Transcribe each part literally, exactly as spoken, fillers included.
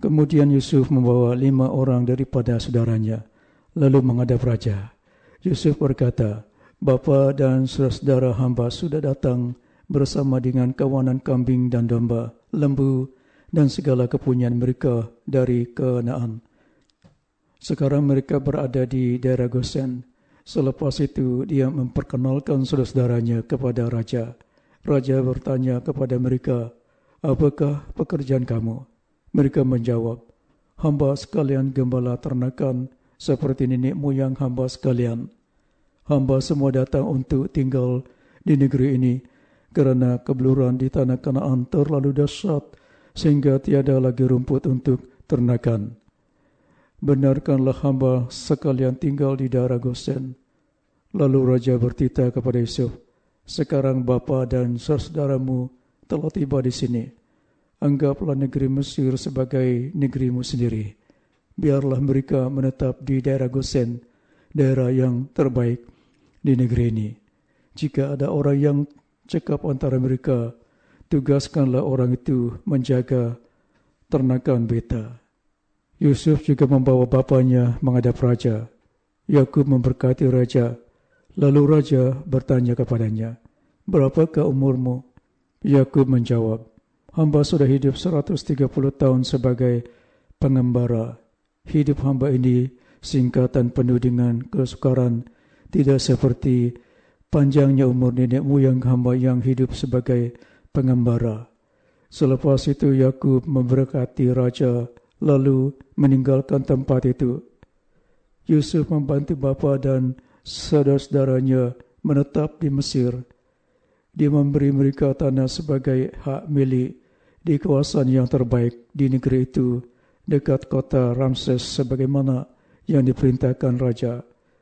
Kemudian Yusuf membawa lima orang daripada saudaranya, lalu menghadap raja. Yusuf berkata, "Bapa dan saudara hamba sudah datang bersama dengan kawanan kambing dan domba, lembu dan segala kepunyaan mereka dari Kanaan. Sekarang mereka berada di daerah Gosen." Selepas itu dia memperkenalkan saudara-saudaranya kepada raja. Raja bertanya kepada mereka, "Apakah pekerjaan kamu?" Mereka menjawab, "Hamba sekalian gembala ternakan seperti nenek moyang hamba sekalian. Hamba semua datang untuk tinggal di negeri ini kerana kebeluran di tanah Kanaan terlalu dahsyat sehingga tiada lagi rumput untuk ternakan. Benarkanlah hamba sekalian tinggal di daerah Gosen." Lalu raja bertitah kepada Yusuf, "Sekarang bapa dan saudaramu telah tiba di sini. Anggaplah negeri Mesir sebagai negerimu sendiri. Biarlah mereka menetap di daerah Gosen, daerah yang terbaik di negeri ini. Jika ada orang yang cekap antara mereka, tugaskanlah orang itu menjaga ternakan beta." Yusuf juga membawa bapanya menghadap raja. Yakub memberkati raja. Lalu raja bertanya kepadanya, "Berapakah umurmu?" Yakub menjawab, "Hamba sudah hidup seratus tiga puluh tahun sebagai pengembara. Hidup hamba ini singkat dan penuh dengan kesukaran, tidak seperti panjangnya umur nenek moyang hamba yang hidup sebagai pengembara." Selepas itu Yakub memberkati raja, lalu meninggalkan tempat itu. Yusuf membantu bapa dan saudara-saudaranya menetap di Mesir. Dia memberi mereka tanah sebagai hak milik di kawasan yang terbaik di negeri itu, dekat kota Ramses sebagaimana yang diperintahkan raja.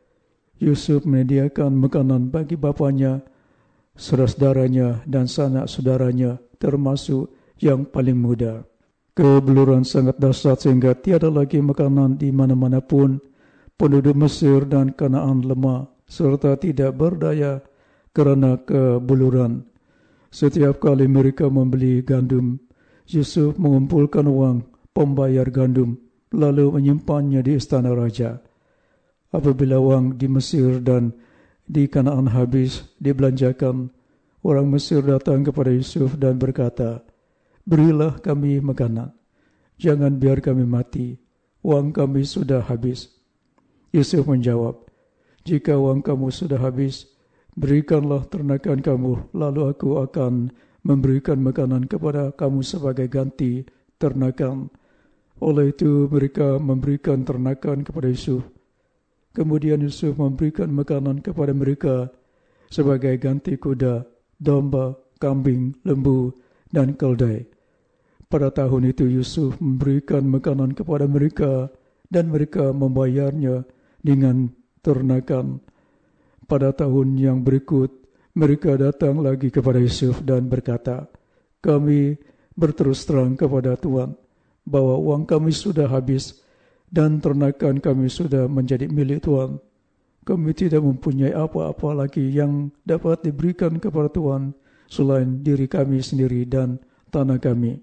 Yusuf menyediakan makanan bagi bapanya, saudara-saudaranya dan sanak saudaranya, termasuk yang paling muda. Kebeluran sangat dahsyat sehingga tiada lagi makanan di mana-mana pun. Penduduk Mesir dan Kanaan lemah serta tidak berdaya kerana kebeluran. Setiap kali mereka membeli gandum, Yusuf mengumpulkan wang pembayar gandum lalu menyimpannya di istana raja. Apabila wang di Mesir dan di Kanaan habis dibelanjakan, orang Mesir datang kepada Yusuf dan berkata, "Berilah kami makanan, jangan biar kami mati, wang kami sudah habis." Yusuf menjawab, "Jika wang kamu sudah habis, berikanlah ternakan kamu, lalu aku akan memberikan makanan kepada kamu sebagai ganti ternakan." Oleh itu mereka memberikan ternakan kepada Yusuf. Kemudian Yusuf memberikan makanan kepada mereka sebagai ganti kuda, domba, kambing, lembu, dan keldai. Pada tahun itu Yusuf memberikan makanan kepada mereka dan mereka membayarnya dengan ternakan. Pada tahun yang berikut, mereka datang lagi kepada Yusuf dan berkata, "Kami berterus terang kepada Tuan bahwa uang kami sudah habis dan ternakan kami sudah menjadi milik Tuan. Kami tidak mempunyai apa-apa lagi yang dapat diberikan kepada Tuan selain diri kami sendiri dan tanah kami.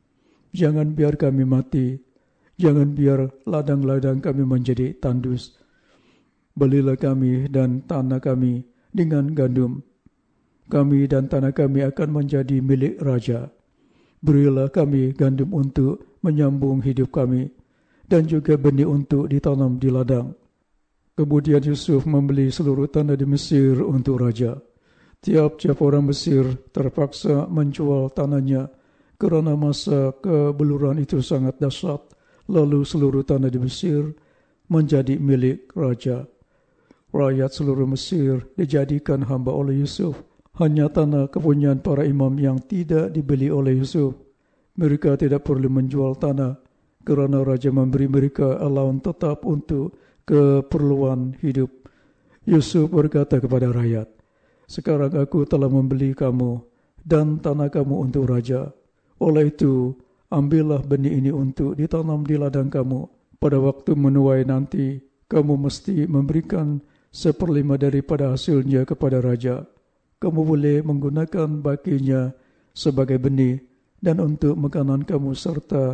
Jangan biar kami mati, jangan biar ladang-ladang kami menjadi tandus. Belilah kami dan tanah kami dengan gandum. Kami dan tanah kami akan menjadi milik raja. Berilah kami gandum untuk menyambung hidup kami dan juga benih untuk ditanam di ladang." Kemudian Yusuf membeli seluruh tanah di Mesir untuk raja. Tiap-tiap orang Mesir terpaksa menjual tanahnya kerana masa kebeluran itu sangat dahsyat. Lalu seluruh tanah di Mesir menjadi milik raja. Rakyat seluruh Mesir dijadikan hamba oleh Yusuf. Hanya tanah kepunyaan para imam yang tidak dibeli oleh Yusuf. Mereka tidak perlu menjual tanah kerana raja memberi mereka allowance tetap untuk keperluan hidup. Yusuf berkata kepada rakyat, "Sekarang aku telah membeli kamu dan tanah kamu untuk raja. Oleh itu, ambillah benih ini untuk ditanam di ladang kamu. Pada waktu menuai nanti, kamu mesti memberikan seperlima daripada hasilnya kepada raja. Kamu boleh menggunakan bakinya sebagai benih dan untuk makanan kamu serta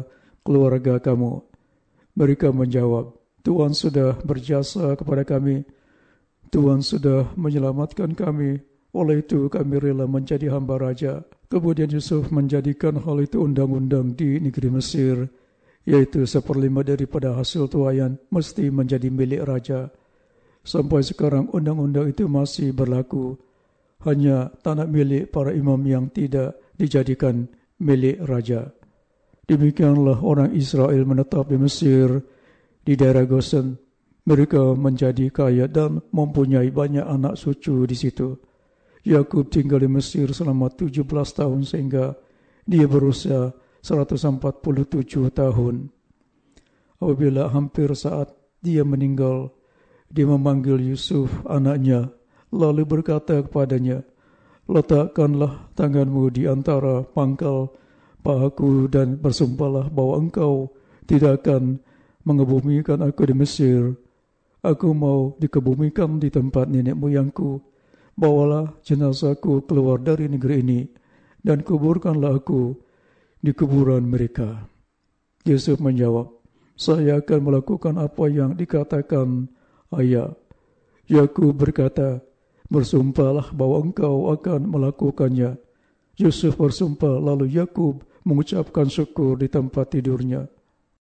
keluarga kamu. Mereka menjawab, Tuhan sudah berjasa kepada kami. Tuhan sudah menyelamatkan kami. Oleh itu kami rela menjadi hamba raja. Kemudian Yusuf menjadikan hal itu undang-undang di negeri Mesir, yaitu seperlima daripada hasil tuaian mesti menjadi milik raja. Sampai sekarang undang-undang itu masih berlaku. Hanya tanah milik para imam yang tidak dijadikan milik raja. Demikianlah orang Israel menetap di Mesir, di daerah Gosen. Mereka menjadi kaya dan mempunyai banyak anak cucu di situ. Yakub tinggal di Mesir selama tujuh belas tahun sehingga dia berusia seratus empat puluh tujuh tahun. Apabila hampir saat dia meninggal, dia memanggil Yusuf anaknya, lalu berkata kepadanya, letakkanlah tanganmu di antara pangkal pahaku dan bersumpahlah bahwa engkau tidak akan mengebumikan aku di Mesir. Aku mau dikebumikan di tempat nenek moyangku. Bawalah jenazahku keluar dari negeri ini dan kuburkanlah aku di kuburan mereka. Yusuf menjawab, saya akan melakukan apa yang dikatakan ayah. Yakub berkata, bersumpahlah bahwa engkau akan melakukannya. Yusuf bersumpah, lalu Yakub mengucapkan syukur di tempat tidurnya.